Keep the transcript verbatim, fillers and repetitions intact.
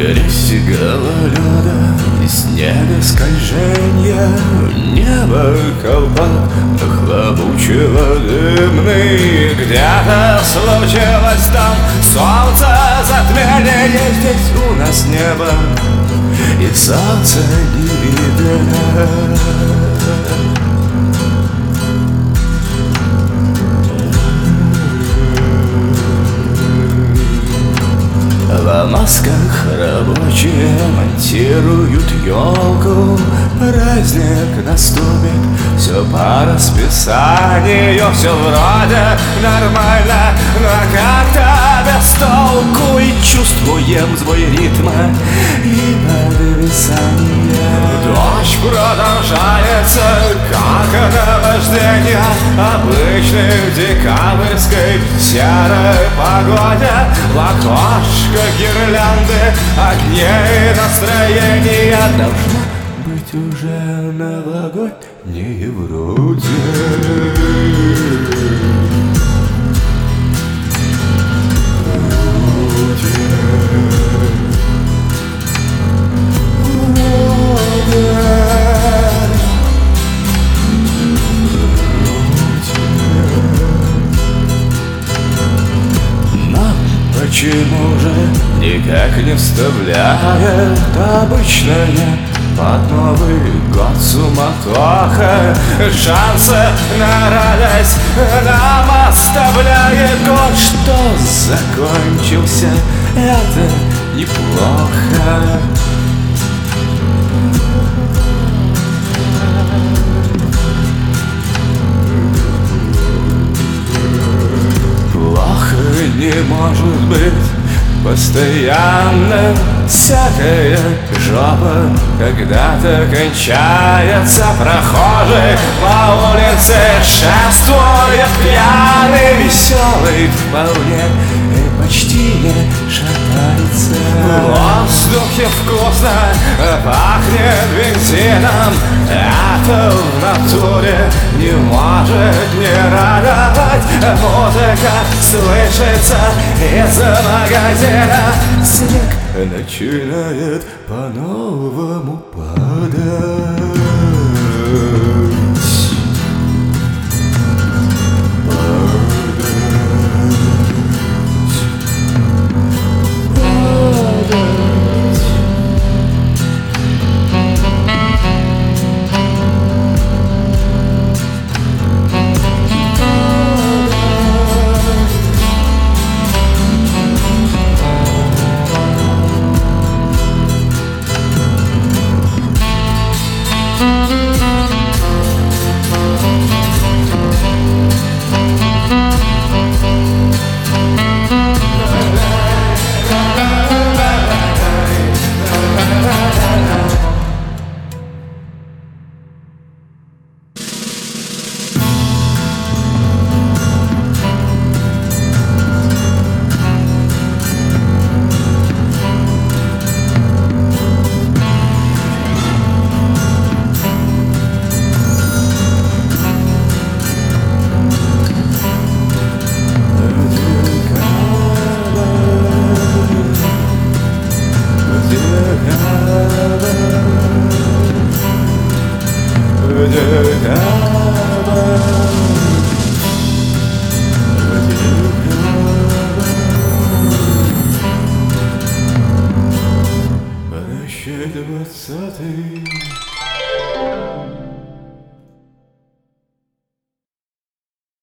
Грязь и гололеда, и снега скольженья, небо колпак нахлобучило дымный. Где-то случилось там солнце затмение, здесь у нас небо и солнца не видно. В масках рабочие монтируют елку. Праздник наступит, все по расписанию, все вроде нормально, но как-то без толку. И чувствуем свой ритма и подвисание. Дождь продолжается, как наваждение, обычной декабрьской серой погоде. В окошко гирлянды, огней, настроения должна быть уже новогоднее вроде. Почему же никак не вставляет обычная под Новый год суматоха? Шансы на радость нам оставляет год, что закончился, это неплохо. Не может быть постоянно. Всякая жопа когда-то кончается. Прохожий по улице шествует пьяный, веселый вполне и почти не шатается. В воздухе вкусно пахнет бензином. Это в натуре не может не радовать. Музыка слышится из магазина. Снег начинает по-новому падать. Двадцатый